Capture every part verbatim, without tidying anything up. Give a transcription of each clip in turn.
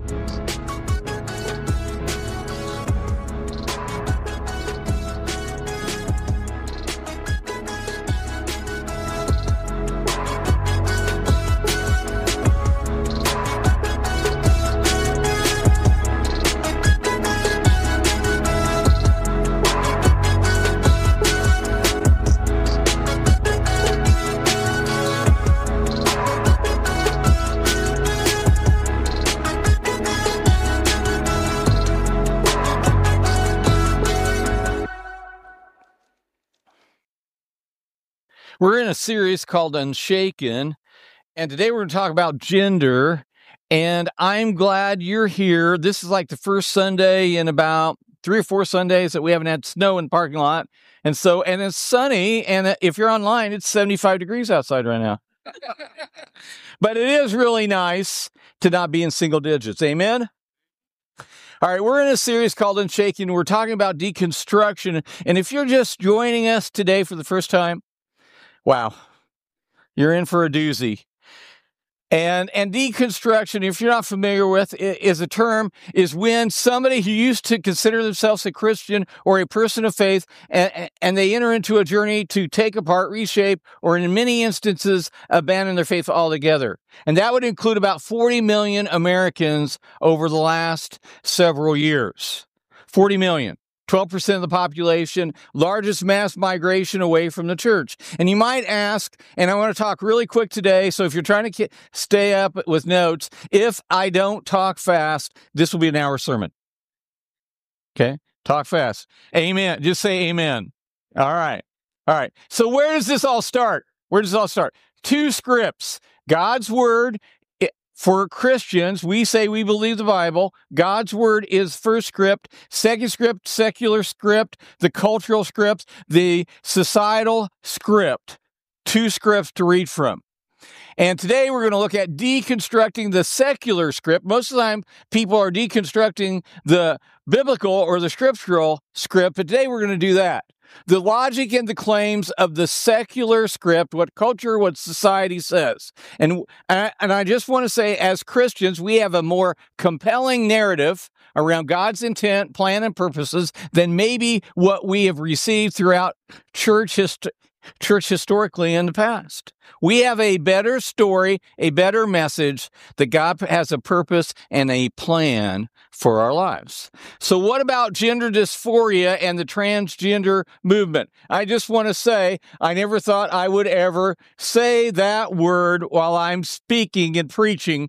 We're in a series called Unshaken, and today we're going to talk about gender, and I'm glad you're here. This is like the first Sunday in about three or four Sundays that we haven't had snow in the parking lot, and so, and it's sunny, and if you're online, it's seventy-five degrees outside right now. But it is really nice to not be in single digits. Amen? All right, we're in a series called Unshaken. We're talking about deconstruction, and if you're just joining us today for the first time, wow, you're in for a doozy. And and deconstruction, if you're not familiar with, is a term, is when somebody who used to consider themselves a Christian or a person of faith, and, and they enter into a journey to take apart, reshape, or in many instances, abandon their faith altogether. And that would include about forty million Americans over the last several years. forty million. twelve percent of the population, largest mass migration away from the church. And you might ask, and I want to talk really quick today, so if you're trying to ke- stay up with notes, if I don't talk fast, this will be an hour sermon. Okay? Talk fast. Amen. Just say amen. All right. All right. So where does this all start? Where does it all start? Two scripts. God's word. For Christians, we say we believe the Bible. God's word is first script, second script, secular script, the cultural script, the societal script. Two scripts to read from. And today we're going to look at deconstructing the secular script. Most of the time, people are deconstructing the biblical or the scriptural script, but today we're going to do that. The logic and the claims of the secular script, what culture, what society says. And, and I just want to say, as Christians, we have a more compelling narrative around God's intent, plan, and purposes than maybe what we have received throughout church history. Church historically in the past. We have a better story, a better message that God has a purpose and a plan for our lives. So what about gender dysphoria and the transgender movement? I just want to say, I never thought I would ever say that word while I'm speaking and preaching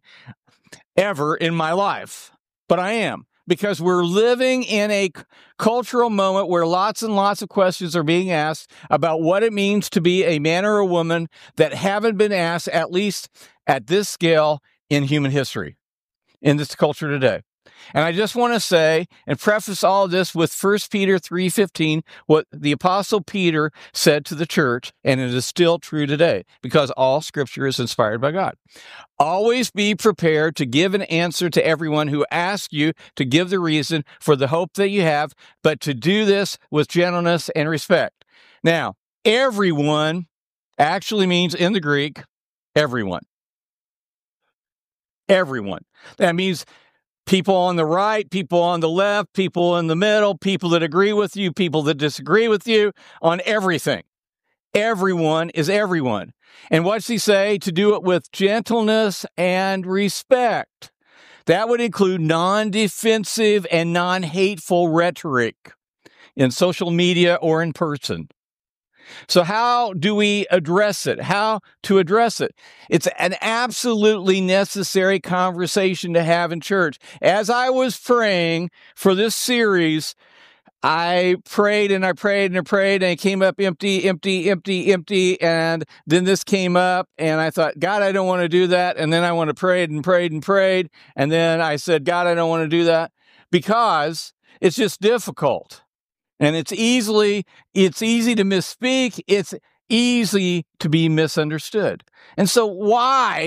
ever in my life, but I am. Because we're living in a cultural moment where lots and lots of questions are being asked about what it means to be a man or a woman that haven't been asked, at least at this scale, in human history, in this culture today. And I just want to say and preface all of this with First Peter three fifteen, what the Apostle Peter said to the church, and it is still true today, because all Scripture is inspired by God. Always be prepared to give an answer to everyone who asks you to give the reason for the hope that you have, but to do this with gentleness and respect. Now, everyone actually means, in the Greek, everyone. Everyone. That means people on the right, people on the left, people in the middle, people that agree with you, people that disagree with you, on everything. Everyone is everyone. And what's he say? To do it with gentleness and respect. That would include non-defensive and non-hateful rhetoric in social media or in person. So how do we address it? How to address it? It's an absolutely necessary conversation to have in church. As I was praying for this series, I prayed and I prayed and I prayed and it came up empty, empty, empty, empty. And then this came up and I thought, God, I don't want to do that. And then I want to prayed and prayed and prayed. And then I said, God, I don't want to do that because it's just difficult. And it's easily, it's easy to misspeak. It's easy to be misunderstood. And so why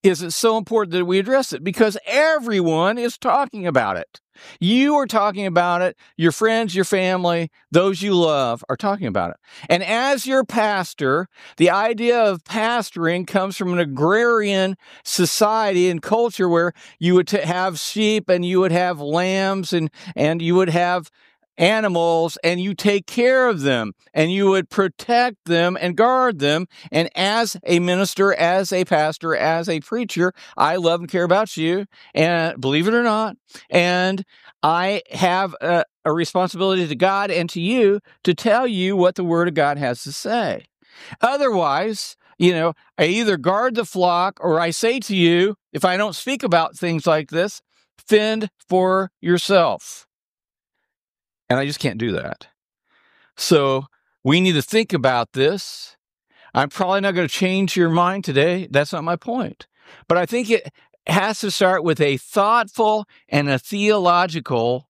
is it so important that we address it? Because everyone is talking about it. You are talking about it. Your friends, your family, those you love are talking about it. And as your pastor, the idea of pastoring comes from an agrarian society and culture where you would t- have sheep and you would have lambs and, and you would have animals, and you take care of them and you would protect them and guard them. And as a minister, as a pastor, as a preacher, I love and care about you, and believe it or not, and I have a, a responsibility to God and to you to tell you what the Word of God has to say. Otherwise, you know, I either guard the flock, or I say to you, if I don't speak about things like this, fend for yourself. And I just can't do that. So we need to think about this. I'm probably not going to change your mind today. That's not my point. But I think it has to start with a thoughtful and a theological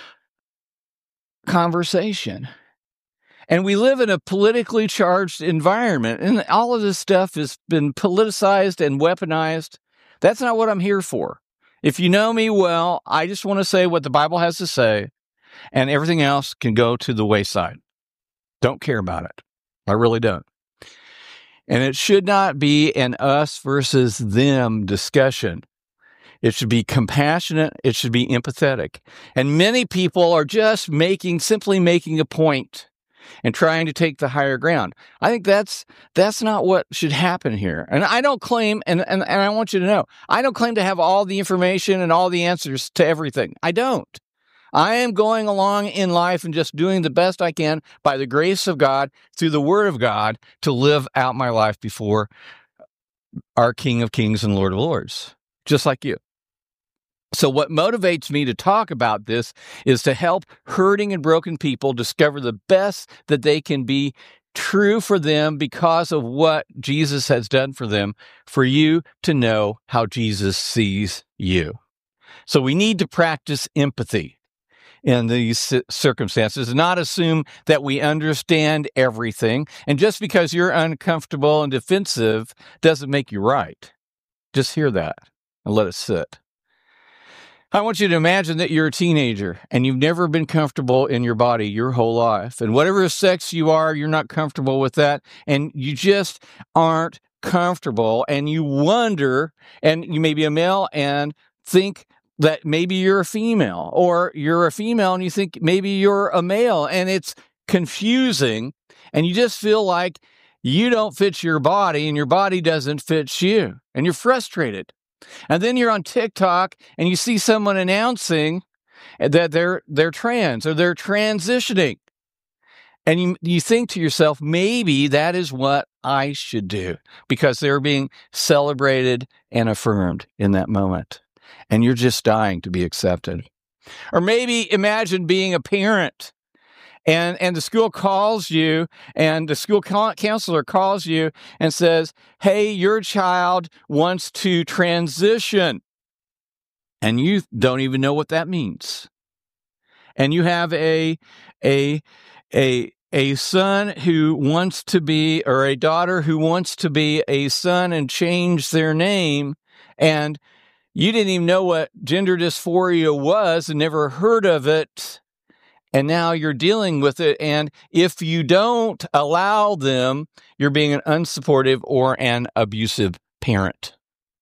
conversation. And we live in a politically charged environment, and all of this stuff has been politicized and weaponized. That's not what I'm here for. If you know me well, I just want to say what the Bible has to say, and everything else can go to the wayside. Don't care about it. I really don't. And it should not be an us versus them discussion. It should be compassionate. It should be empathetic. And many people are just making, simply making a point and trying to take the higher ground. I think that's that's not what should happen here. And I don't claim, and, and, and I want you to know, I don't claim to have all the information and all the answers to everything. I don't. I am going along in life and just doing the best I can by the grace of God, through the Word of God, to live out my life before our King of Kings and Lord of Lords, just like you. So what motivates me to talk about this is to help hurting and broken people discover the best that they can be true for them because of what Jesus has done for them, for you to know how Jesus sees you. So we need to practice empathy in these circumstances, and not assume that we understand everything. And just because you're uncomfortable and defensive doesn't make you right. Just hear that and let it sit. I want you to imagine that you're a teenager and you've never been comfortable in your body your whole life. And whatever sex you are, you're not comfortable with that. And you just aren't comfortable. And you wonder, and you may be a male and think that maybe you're a female, or you're a female and you think maybe you're a male, and it's confusing, and you just feel like you don't fit your body and your body doesn't fit you, and you're frustrated. And then you're on TikTok and you see someone announcing that they're they're trans or they're transitioning. And you, you think to yourself, maybe that is what I should do, because they're being celebrated and affirmed in that moment. And you're just dying to be accepted. Or maybe imagine being a parent, and, and the school calls you, and the school counselor calls you and says, hey, your child wants to transition. And you don't even know what that means. And you have a, a, a, a son who wants to be, or a daughter who wants to be a son and change their name, and you didn't even know what gender dysphoria was and never heard of it, and now you're dealing with it. And if you don't allow them, you're being an unsupportive or an abusive parent.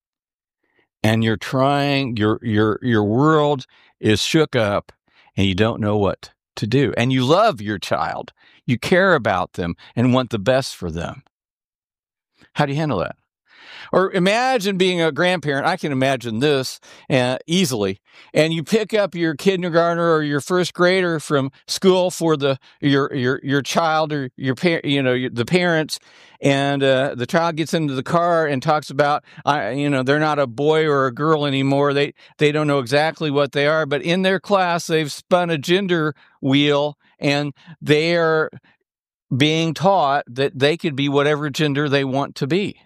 And you're trying, your your your world is shook up, and you don't know what to do. And you love your child. You care about them and want the best for them. How do you handle that? Or imagine being a grandparent. I can imagine this uh, easily. And you pick up your kindergartner or your first grader from school for the your your your child or your parent, you know, the parents, and uh, the child gets into the car and talks about, uh, you know, they're not a boy or a girl anymore. They they don't know exactly what they are, but in their class they've spun a gender wheel, and they are being taught that they could be whatever gender they want to be.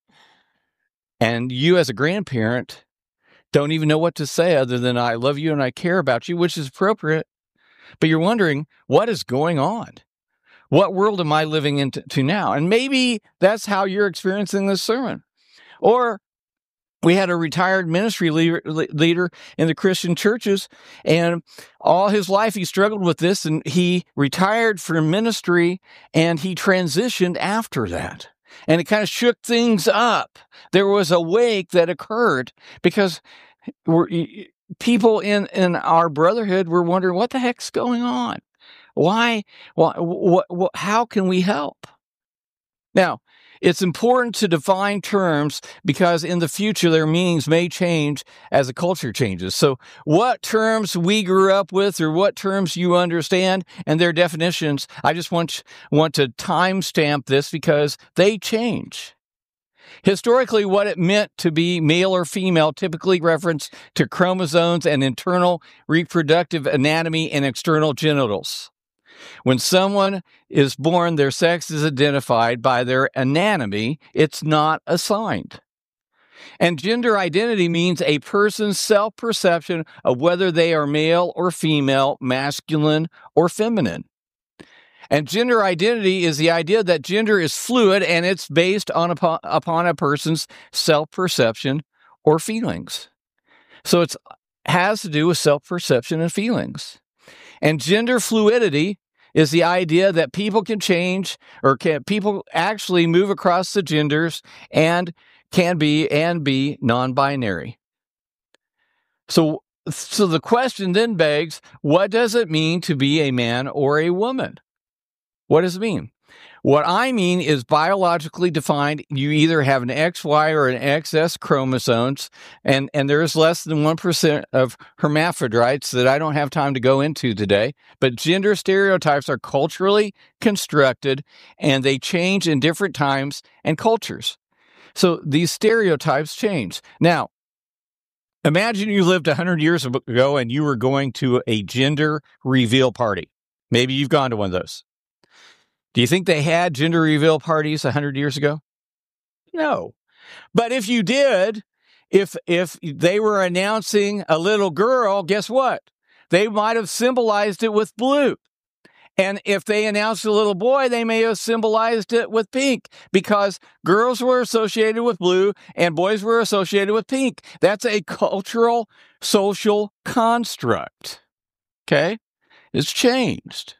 And you as a grandparent don't even know what to say other than I love you and I care about you, which is appropriate. But you're wondering, what is going on? What world am I living into now? And maybe that's how you're experiencing this sermon. Or We had a retired ministry leader, leader in the Christian churches, and all his life he struggled with this, and he retired from ministry, and he transitioned after that. And it kind of shook things up. There was a wake that occurred because we're, people in, in our brotherhood were wondering, what the heck's going on? Why? Why what, what, how can we help? Now, it's important to define terms because in the future their meanings may change as the culture changes. So what terms we grew up with or what terms you understand and their definitions, I just want, want to timestamp this because they change. Historically, what it meant to be male or female typically referenced to chromosomes and internal reproductive anatomy and external genitals. When someone is born, their sex is identified by their anatomy. It's not assigned. And gender identity means a person's self-perception of whether they are male or female, masculine or feminine. And gender identity is the idea that gender is fluid and it's based on upon, upon a person's self-perception or feelings. So it has to do with self-perception and feelings. And gender fluidity is the idea that people can change or can people actually move across the genders and can be and be non-binary. So, so the question then begs, what does it mean to be a man or a woman? What does it mean? What I mean is biologically defined, you either have an X Y or an X S chromosomes, and, and there's less than one percent of hermaphrodites that I don't have time to go into today, but gender stereotypes are culturally constructed, and they change in different times and cultures. So these stereotypes change. Now, imagine you lived one hundred years ago and you were going to a gender reveal party. Maybe you've gone to one of those. Do you think they had gender reveal parties one hundred years ago? No. But if you did, if if they were announcing a little girl, guess what? They might have symbolized it with blue. And if they announced a little boy, they may have symbolized it with pink because girls were associated with blue and boys were associated with pink. That's a cultural, social construct. Okay? It's changed.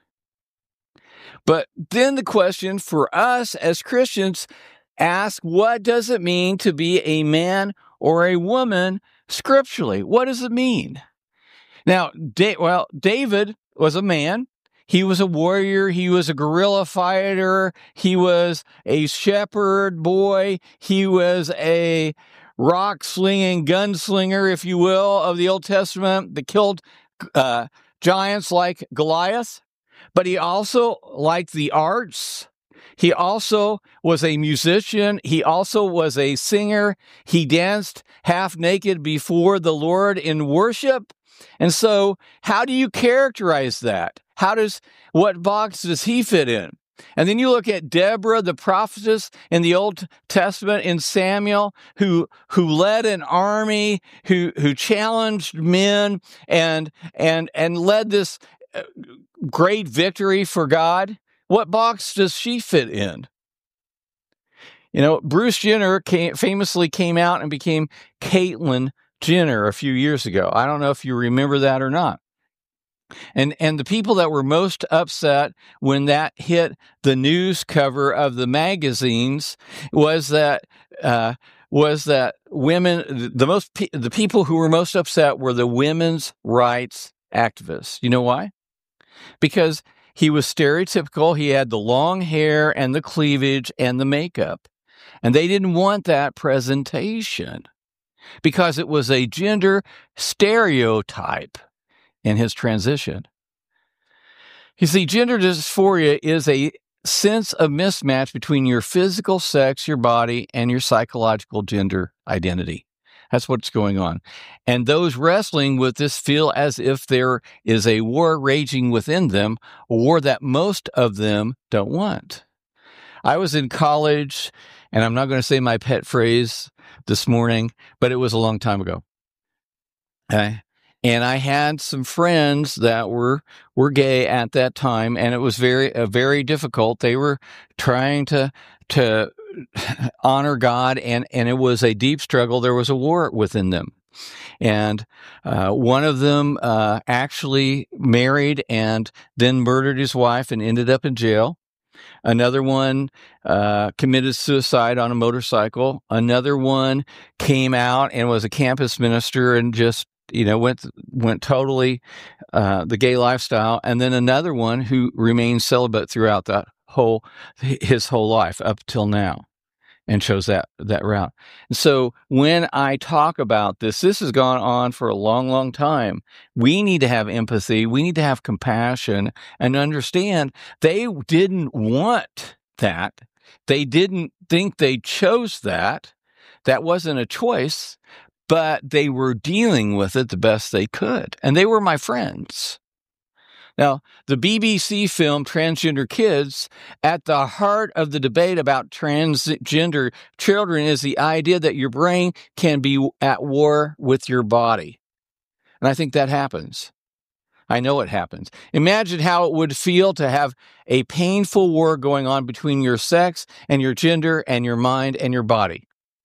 But then the question for us as Christians asks, what does it mean to be a man or a woman scripturally? What does it mean? Now, da- well, David was a man. He was a warrior. He was a guerrilla fighter. He was a shepherd boy. He was a rock-slinging gunslinger, if you will, of the Old Testament that killed uh, giants like Goliath. But he also liked the arts. He also was a musician. He also was a singer. He danced half naked before the Lord in worship. And so how do you characterize that? How does, what box does he fit in? And then you look at Deborah, the prophetess in the Old Testament in Samuel, who who led an army, who who challenged men and and and led this great victory for God. What box does she fit in? You know, Bruce Jenner came, famously came out and became Caitlyn Jenner a few years ago. I don't know if you remember that or not. And and the people that were most upset when that hit the news cover of the magazines was that uh, was that women, the most the people who were most upset were the women's rights activists. You know why? Because he was stereotypical. He had the long hair and the cleavage and the makeup. And they didn't want that presentation because it was a gender stereotype in his transition. You see, gender dysphoria is a sense of mismatch between your physical sex, your body, and your psychological gender identity. That's what's going on. And those wrestling with this feel as if there is a war raging within them, a war that most of them don't want. I was in college, and I'm not going to say my pet phrase this morning, but it was a long time ago. Okay? And I had some friends that were were gay at that time, and it was very uh, very difficult. They were trying to to honor God, and, and it was a deep struggle. There was a war within them. And uh, one of them uh, actually married and then murdered his wife and ended up in jail. Another one uh, committed suicide on a motorcycle. Another one came out and was a campus minister and just, you know, went went totally uh, the gay lifestyle. And then another one who remained celibate throughout that whole his whole life up till now, and chose that that route. And so when I talk about this, this has gone on for a long, long time. We need to have empathy. We need to have compassion and understand they didn't want that. They didn't think they chose that. That wasn't a choice, but they were dealing with it the best they could. And they were my friends. Now, the B B C film Transgender Kids, at the heart of the debate about transgender children is the idea that your brain can be at war with your body. And I think that happens. I know it happens. Imagine how it would feel to have a painful war going on between your sex and your gender and your mind and your body.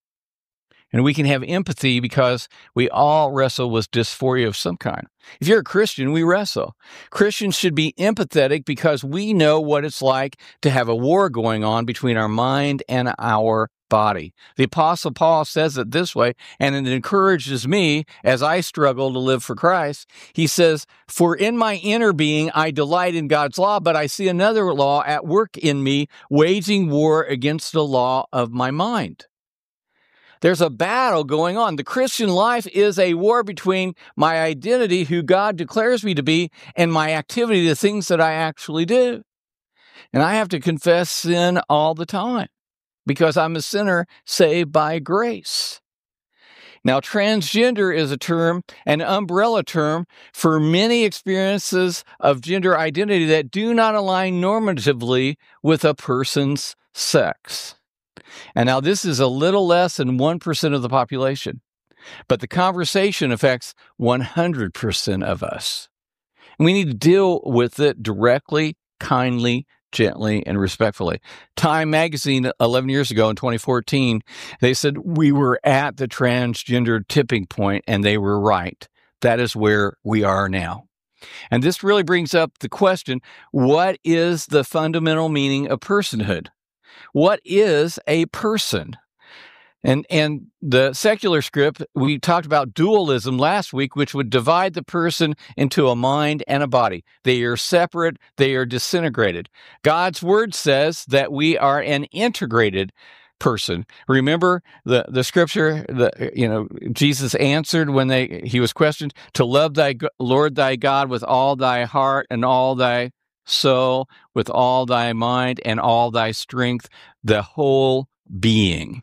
And we can have empathy because we all wrestle with dysphoria of some kind. If you're a Christian, we wrestle. Christians should be empathetic because we know what it's like to have a war going on between our mind and our body. The Apostle Paul says it this way, and it encourages me as I struggle to live for Christ. He says, "For in my inner being I delight in God's law, but I see another law at work in me, waging war against the law of my mind." There's a battle going on. The Christian life is a war between my identity, who God declares me to be, and my activity, the things that I actually do. And I have to confess sin all the time because I'm a sinner saved by grace. Now, transgender is a term, an umbrella term for many experiences of gender identity that do not align normatively with a person's sex. And now this is a little less than one percent of the population, but the conversation affects one hundred percent of us. And we need to deal with it directly, kindly, gently, and respectfully. Time magazine, eleven years ago in twenty fourteen, they said we were at the transgender tipping point, and they were right. That is where we are now. And this really brings up the question, what is the fundamental meaning of personhood? What is a person? And and the secular script, we talked about dualism last week, which would divide the person into a mind and a body. They are separate. They are disintegrated. God's word says that we are an integrated person. Remember the, the scripture, the, you know, Jesus answered when they he was questioned, to love thy Lord thy God with all thy heart and all thy soul, with all thy mind and all thy strength, the whole being.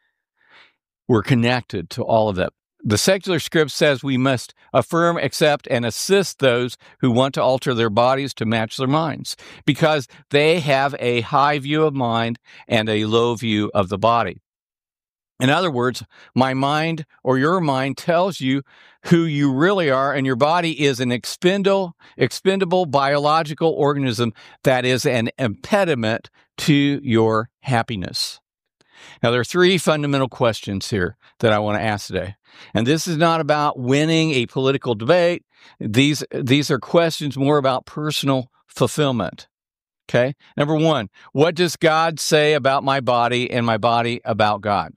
We're connected to all of that. The secular script says we must affirm, accept, and assist those who want to alter their bodies to match their minds because they have a high view of mind and a low view of the body. In other words, my mind or your mind tells you who you really are, and your body is an expendable, expendable biological organism that is an impediment to your happiness. Now, there are three fundamental questions here that I want to ask today. And this is not about winning a political debate. These, these are questions more about personal fulfillment. Okay? Number one, what does God say about my body and my body about God?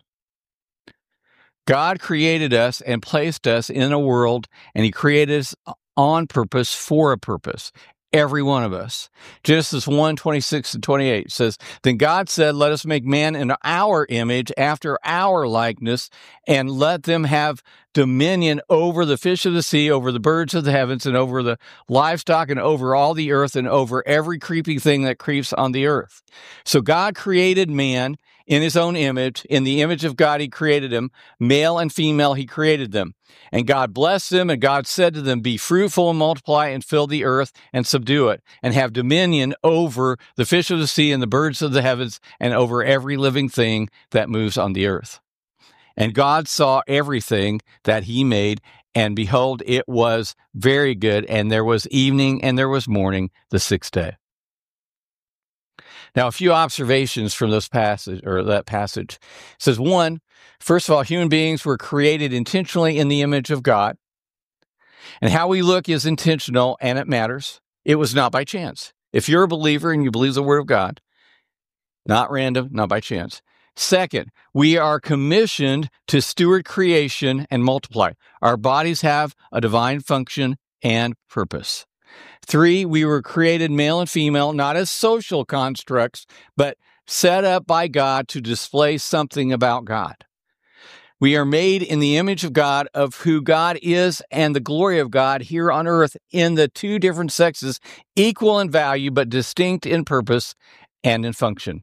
God created us and placed us in a world, and he created us on purpose for a purpose. Every one of us. Genesis one, twenty-six and twenty-eight says, "Then God said, let us make man in our image, after our likeness, and let them have dominion over the fish of the sea, over the birds of the heavens, and over the livestock, and over all the earth, and over every creeping thing that creeps on the earth." So God created man in his own image. In the image of God, he created him. Male and female, he created them. And God blessed them, and God said to them, "Be fruitful and multiply and fill the earth and subdue it, and have dominion over the fish of the sea and the birds of the heavens and over every living thing that moves on the earth." And God saw everything that he made, and behold, it was very good. And there was evening and there was morning the sixth day. Now, a few observations from this passage, or that passage. It says, one, first of all, human beings were created intentionally in the image of God. And how we look is intentional, and it matters. It was not by chance. If you're a believer and you believe the Word of God, not random, not by chance. Second, we are commissioned to steward creation and multiply. Our bodies have a divine function and purpose. Three, we were created male and female, not as social constructs, but set up by God to display something about God. We are made in the image of God, of who God is, and the glory of God here on earth in the two different sexes, equal in value, but distinct in purpose and in function.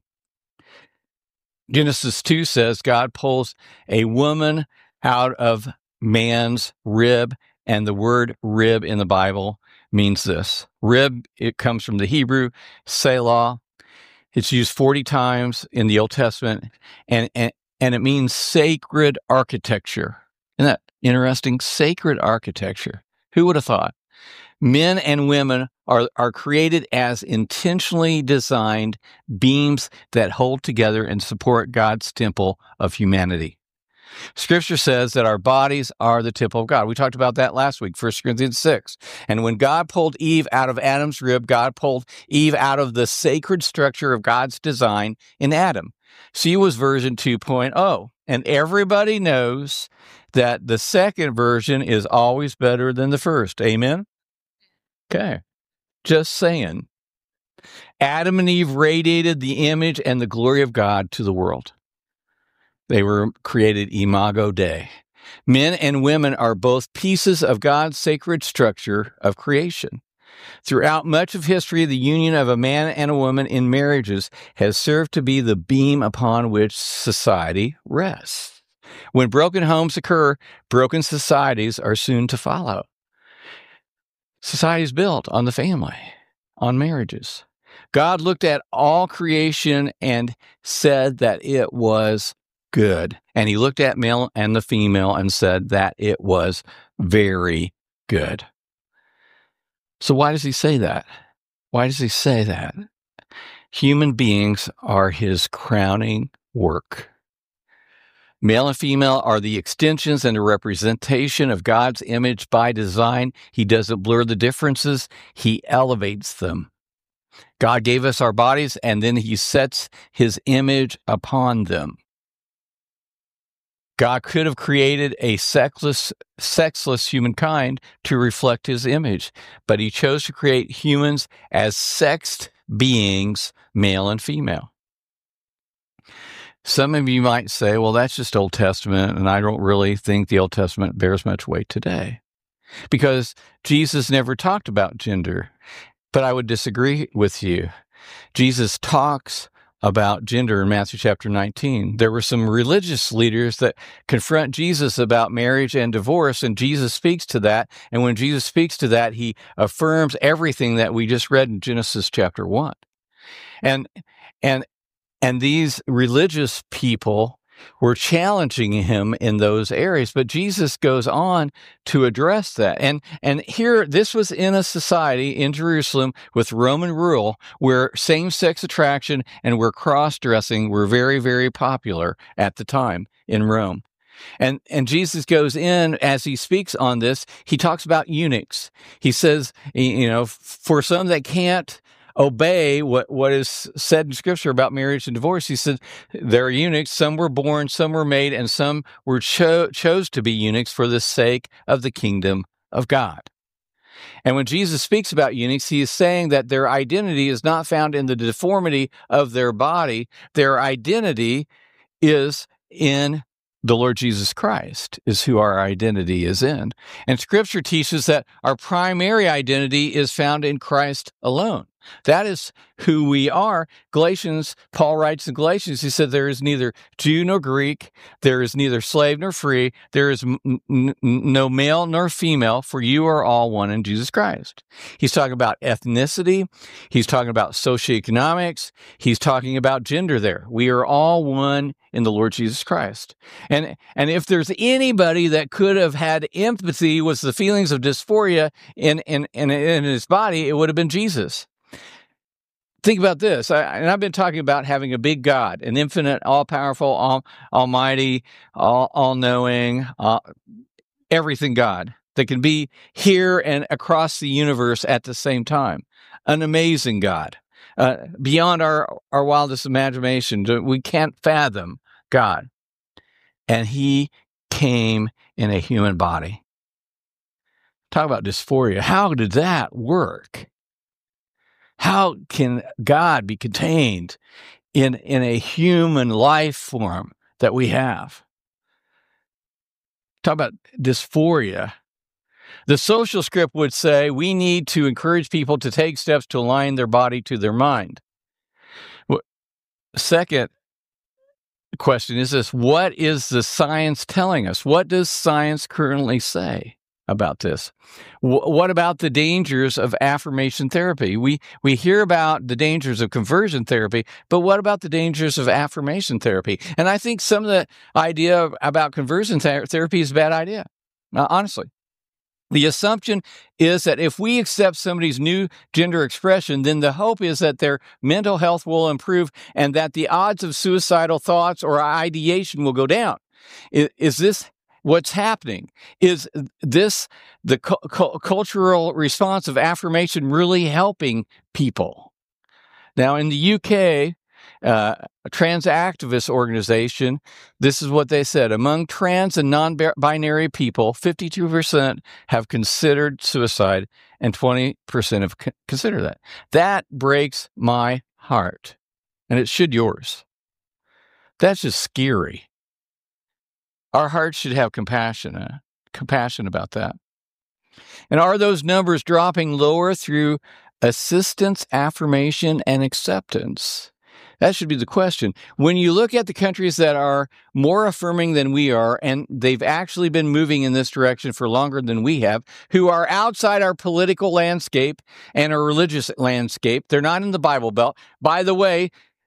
Genesis two says God pulls a woman out of man's rib, and the word rib in the Bible means this. Rib, it comes from the Hebrew, Selah. It's used forty times in the Old Testament, and, and, and it means sacred architecture. Isn't that interesting? Sacred architecture. Who would have thought? Men and women are, are created as intentionally designed beams that hold together and support God's temple of humanity. Scripture says that our bodies are the temple of God. We talked about that last week, First Corinthians six. And when God pulled Eve out of Adam's rib, God pulled Eve out of the sacred structure of God's design in Adam. She was version two point oh. And everybody knows that the second version is always better than the first. Amen? Okay. Just saying. Adam and Eve radiated the image and the glory of God to the world. They were created imago Dei. Men and women are both pieces of God's sacred structure of creation. Throughout much of history, the union of a man and a woman in marriages has served to be the beam upon which society rests. When broken homes occur, broken societies are soon to follow. Society is built on the family, on marriages. God looked at all creation and said that it was good. And he looked at male and the female and said that it was very good. So why does he say that? Why does he say that? Human beings are his crowning work. Male and female are the extensions and the representation of God's image by design. He doesn't blur the differences. He elevates them. God gave us our bodies, and then he sets his image upon them. God could have created a sexless, sexless humankind to reflect his image, but he chose to create humans as sexed beings, male and female. Some of you might say, well, that's just Old Testament, and I don't really think the Old Testament bears much weight today because Jesus never talked about gender. But I would disagree with you. Jesus talks about gender in Matthew chapter nineteen. There were some religious leaders that confront Jesus about marriage and divorce, and Jesus speaks to that. And when Jesus speaks to that, he affirms everything that we just read in Genesis chapter one. And, and, And these religious people were challenging him in those areas, but Jesus goes on to address that. And and here, this was in a society in Jerusalem with Roman rule where same-sex attraction and where cross-dressing were very, very popular at the time in Rome. And and Jesus goes in, as he speaks on this, he talks about eunuchs. He says, you know, for some that can't obey what, what is said in Scripture about marriage and divorce. He said there are eunuchs, some were born, some were made, and some were cho- chose to be eunuchs for the sake of the kingdom of God. And when Jesus speaks about eunuchs, he is saying that their identity is not found in the deformity of their body. Their identity is in the Lord Jesus Christ, is who our identity is in. And Scripture teaches that our primary identity is found in Christ alone. That is who we are. Galatians, Paul writes in Galatians, he said, there is neither Jew nor Greek, there is neither slave nor free, there is n- n- no male nor female, for you are all one in Jesus Christ. He's talking about ethnicity, he's talking about socioeconomics, he's talking about gender there. We are all one in the Lord Jesus Christ. And, and if there's anybody that could have had empathy with the feelings of dysphoria in, in, in, in his body, it would have been Jesus. Think about this, I, and I've been talking about having a big God, an infinite, all-powerful, all, almighty, all, all-knowing, uh, everything God that can be here and across the universe at the same time. An amazing God, uh, beyond our, our wildest imagination. We can't fathom God. And he came in a human body. Talk about dysphoria. How did that work? How can God be contained in, in a human life form that we have? Talk about dysphoria. The social script would say we need to encourage people to take steps to align their body to their mind. Second question is this: what is the science telling us? What does science currently say about this? W- what about the dangers of affirmation therapy? We we hear about the dangers of conversion therapy, but what about the dangers of affirmation therapy? And I think some of the idea about conversion ther- therapy is a bad idea, uh, honestly. The assumption is that if we accept somebody's new gender expression, then the hope is that their mental health will improve and that the odds of suicidal thoughts or ideation will go down. Is, is this what's happening? Is this the cu- cu- cultural response of affirmation really helping people? Now, in the U K, uh, a trans activist organization, this is what they said. Among trans and non-binary people, fifty-two percent have considered suicide and twenty percent have c- considered that. That breaks my heart, and it should yours. That's just scary. Our hearts should have compassion, uh, compassion about that. And are those numbers dropping lower through assistance, affirmation, and acceptance? That should be the question. When you look at the countries that are more affirming than we are, and they've actually been moving in this direction for longer than we have, who are outside our political landscape and our religious landscape, they're not in the Bible Belt. By the way,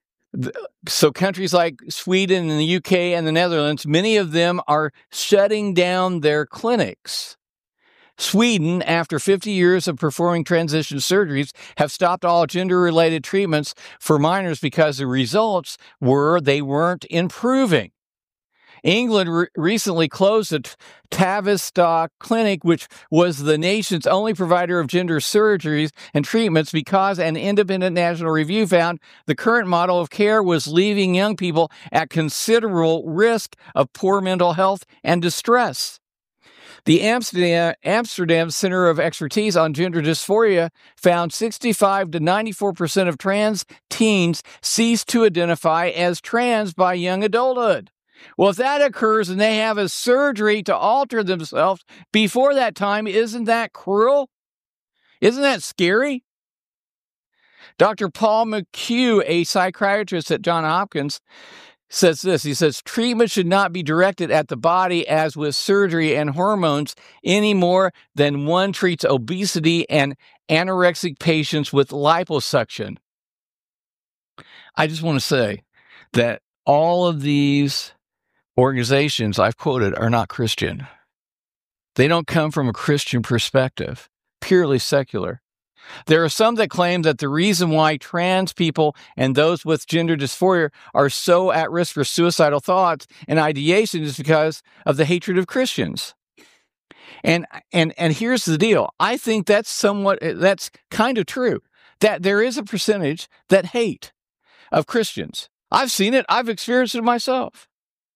so countries like Sweden and the U K and the Netherlands, many of them are shutting down their clinics. Sweden, after fifty years of performing transition surgeries, have stopped all gender-related treatments for minors because the results were they weren't improving. England re- recently closed the Tavistock Clinic, which was the nation's only provider of gender surgeries and treatments, because an independent national review found the current model of care was leaving young people at considerable risk of poor mental health and distress. The Amsterdam, Amsterdam Center of Expertise on Gender Dysphoria found sixty-five to ninety-four percent of trans teens cease to identify as trans by young adulthood. Well, if that occurs and they have a surgery to alter themselves before that time, isn't that cruel? Isn't that scary? Doctor Paul McHugh, a psychiatrist at Johns Hopkins, says this. He says, treatment should not be directed at the body as with surgery and hormones any more than one treats obesity and anorexic patients with liposuction. I just want to say that all of these organizations I've quoted are not Christian. They don't come from a Christian perspective, purely secular. There are some that claim that the reason why trans people and those with gender dysphoria are so at risk for suicidal thoughts and ideation is because of the hatred of Christians. And and and here's the deal. I think that's somewhat that's kind of true. That there is a percentage that hate of Christians. I've seen it. I've experienced it myself.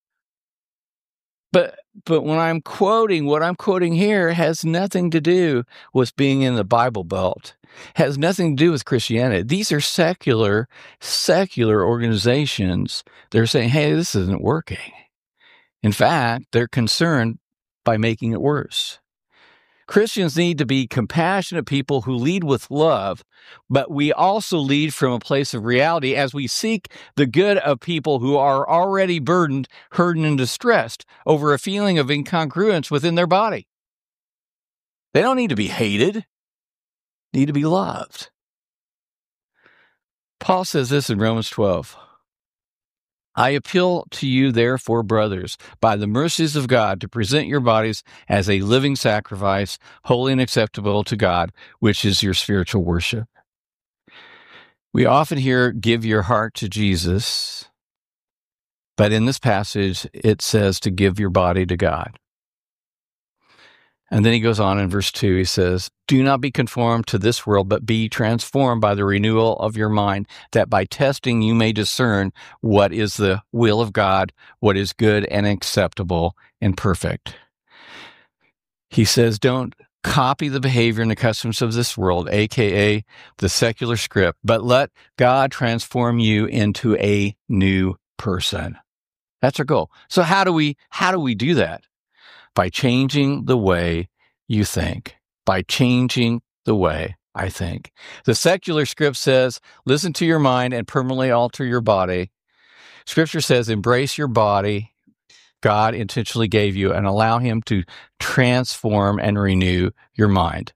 But but when I'm quoting, what I'm quoting here has nothing to do with being in the Bible Belt. Has nothing to do with Christianity. These are secular, secular organizations. They're saying, hey, this isn't working. In fact, they're concerned by making it worse. Christians need to be compassionate people who lead with love, but we also lead from a place of reality as we seek the good of people who are already burdened, hurting, and distressed over a feeling of incongruence within their body. They don't need to be hated, they need to be loved. Paul says this in Romans twelve. I appeal to you, therefore, brothers, by the mercies of God, to present your bodies as a living sacrifice, holy and acceptable to God, which is your spiritual worship. We often hear, give your heart to Jesus, but in this passage, it says to give your body to God. And then he goes on in verse two, he says, do not be conformed to this world, but be transformed by the renewal of your mind, that by testing you may discern what is the will of God, what is good and acceptable and perfect. He says, don't copy the behavior and the customs of this world, aka the secular script, but let God transform you into a new person. That's our goal. So how do we how do we do that? By changing the way you think. By changing the way I think. The secular script says, listen to your mind and permanently alter your body. Scripture says, embrace your body God intentionally gave you and allow him to transform and renew your mind.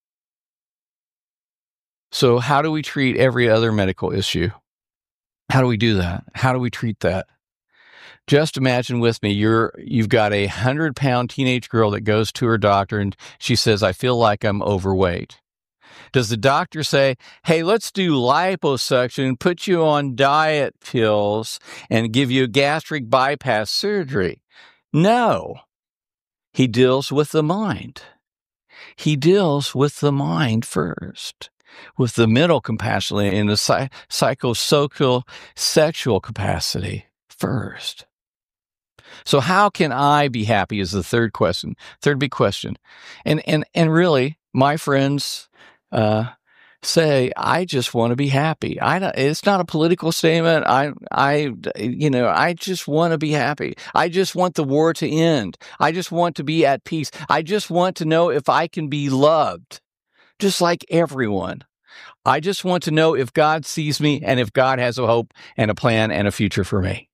So how do we treat every other medical issue? How do we do that? How do we treat that? Just imagine with me, you're, you've got a hundred-pound teenage girl that goes to her doctor and she says, I feel like I'm overweight. Does the doctor say, hey, let's do liposuction, put you on diet pills, and give you gastric bypass surgery? No. He deals with the mind. He deals with the mind first, with the mental capacity and the psych- psychosocial sexual capacity first. So how can I be happy is the third question, third big question. And and and really, my friends uh, say, I just want to be happy. I don't, it's not a political statement. I I you know, I just want to be happy. I just want the war to end. I just want to be at peace. I just want to know if I can be loved, just like everyone. I just want to know if God sees me and if God has a hope and a plan and a future for me.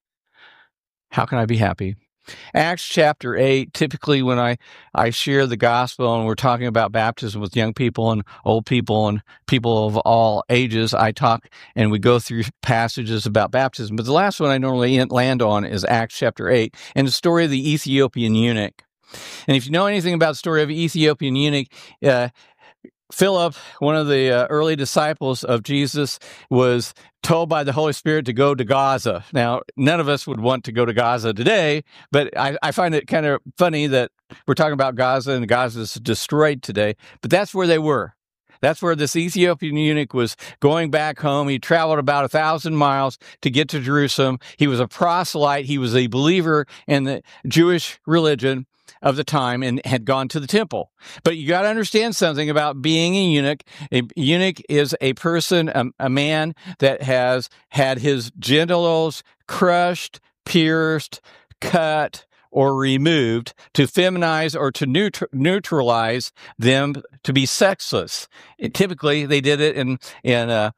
How can I be happy? Acts chapter eight, typically when I, I share the gospel and we're talking about baptism with young people and old people and people of all ages, I talk and we go through passages about baptism. But the last one I normally land on is Acts chapter eight and the story of the Ethiopian eunuch. And if you know anything about the story of the Ethiopian eunuch, uh, Philip, one of the uh, early disciples of Jesus, was told by the Holy Spirit to go to Gaza. Now, none of us would want to go to Gaza today, but I, I find it kind of funny that we're talking about Gaza and Gaza is destroyed today, but that's where they were. That's where this Ethiopian eunuch was going back home. He traveled about a thousand miles to get to Jerusalem. He was a proselyte. He was a believer in the Jewish religion of the time and had gone to the temple. But you got to understand something about being a eunuch. A eunuch is a person, a, a man that has had his genitals crushed, pierced, cut, or removed to feminize or to neutr- neutralize them to be sexless. It, typically, they did it in in uh,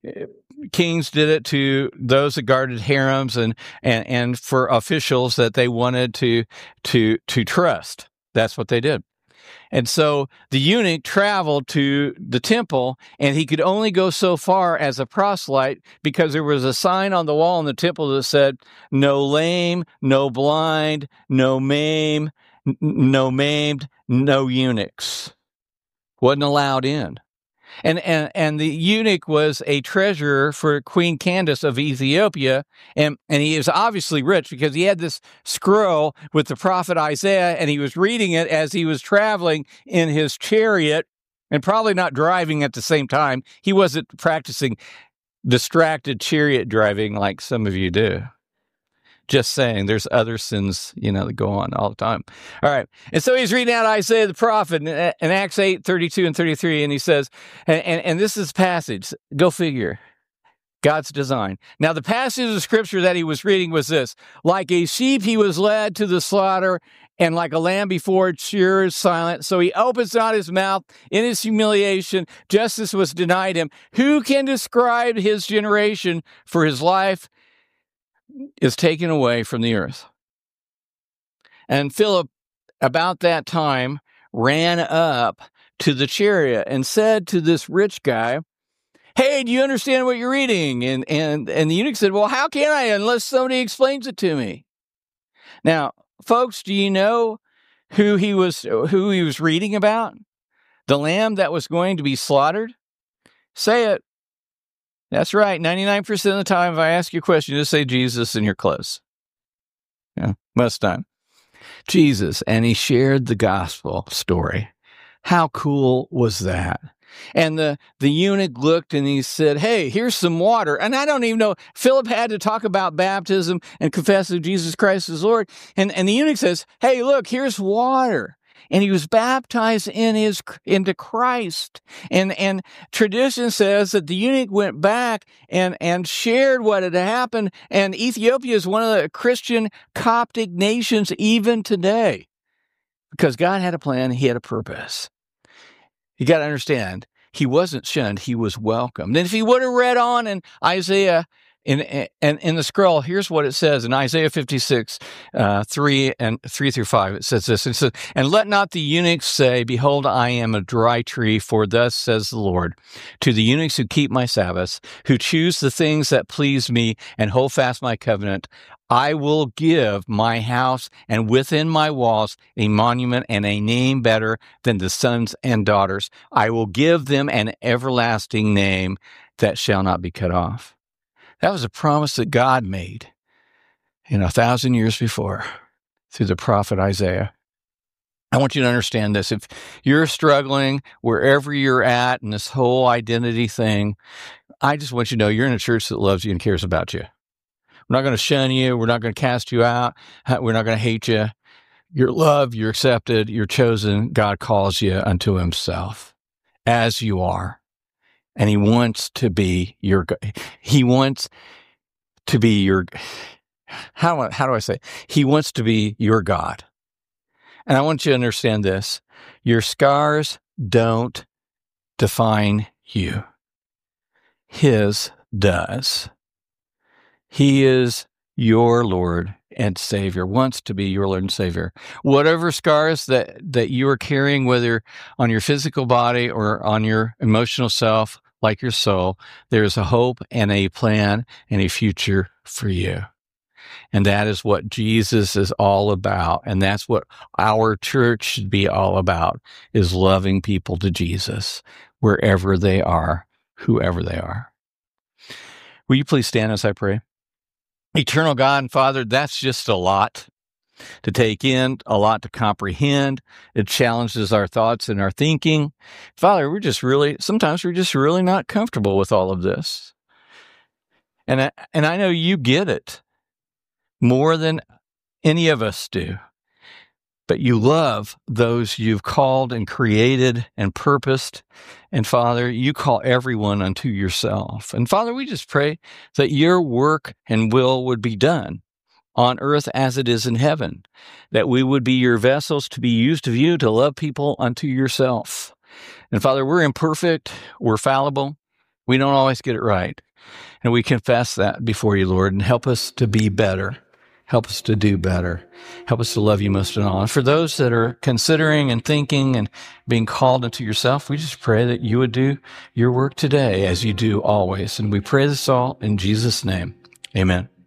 kings did it to those that guarded harems and, and, and for officials that they wanted to, to, to trust. That's what they did. And so the eunuch traveled to the temple and he could only go so far as a proselyte because there was a sign on the wall in the temple that said, no lame, no blind, no maim, n- no maimed, no eunuchs. Wasn't allowed in. And, and and the eunuch was a treasurer for Queen Candace of Ethiopia, and, and he was obviously rich because he had this scroll with the prophet Isaiah, and he was reading it as he was traveling in his chariot, and probably not driving at the same time. He wasn't practicing distracted chariot driving like some of you do. Just saying, there's other sins, you know, that go on all the time. All right. And so he's reading out Isaiah the prophet in, in Acts eight, thirty-two and thirty-three, and he says, and, and, and this is passage, go figure, God's design. Now, the passage of scripture that he was reading was this: like a sheep he was led to the slaughter, and like a lamb before its shearer is silent, so he opens not his mouth. In his humiliation, justice was denied him. Who can describe his generation? For his life is taken away from the earth. And Philip, about that time, ran up to the chariot and said to this rich guy, hey, do you understand what you're reading? And, and, and the eunuch said, well, how can I unless somebody explains it to me? Now, folks, do you know who he was, who he was reading about? The lamb that was going to be slaughtered? Say it. That's right. ninety-nine percent of the time, if I ask you a question, just say Jesus and you're close. Yeah, most of the time. Jesus, and he shared the gospel story. How cool was that? And the, the eunuch looked and he said, hey, here's some water. And I don't even know, Philip had to talk about baptism and confess that Jesus Christ is Lord. And, and the eunuch says, hey, look, here's water. And he was baptized in his into Christ. And and tradition says that the eunuch went back and, and shared what had happened. And Ethiopia is one of the Christian Coptic nations even today. Because God had a plan, he had a purpose. You got to understand, he wasn't shunned, he was welcomed. And if he would have read on in Isaiah, in, in, in the scroll, here's what it says in Isaiah fifty-six, uh, three and three through five. It says this, it says, and let not the eunuchs say, behold, I am a dry tree, for thus says the Lord, to the eunuchs who keep my Sabbaths, who choose the things that please me and hold fast my covenant, I will give my house and within my walls a monument and a name better than the sons and daughters. I will give them an everlasting name that shall not be cut off. That was a promise that God made, you know, a thousand years before through the prophet Isaiah. I want you to understand this. If you're struggling wherever you're at in this whole identity thing, I just want you to know you're in a church that loves you and cares about you. We're not going to shun you. We're not going to cast you out. We're not going to hate you. You're loved. You're accepted. You're chosen. God calls you unto himself as you are. And he wants to be your, he wants to be your, how, how do I say? He wants to be your God. And I want you to understand this. Your scars don't define you. His does. He is your Lord and Savior, wants to be your Lord and Savior. Whatever scars that, that you are carrying, whether on your physical body or on your emotional self, like your soul, there's a hope and a plan and a future for you. And that is what Jesus is all about. And that's what our church should be all about, is loving people to Jesus wherever they are, whoever they are. Will you please stand as I pray? Eternal God and Father, that's just a lot to take in, a lot to comprehend. It challenges our thoughts and our thinking. Father, we're just really, sometimes we're just really not comfortable with all of this. And I, and I know you get it more than any of us do. But you love those you've called and created and purposed. And Father, you call everyone unto yourself. And Father, we just pray that your work and will would be done on earth as it is in heaven, that we would be your vessels to be used of you to love people unto yourself. And Father, we're imperfect, we're fallible, we don't always get it right. And we confess that before you, Lord, and help us to be better. Help us to do better. Help us to love you most of all. And for those that are considering and thinking and being called into yourself, we just pray that you would do your work today as you do always. And we pray this all in Jesus' name. Amen.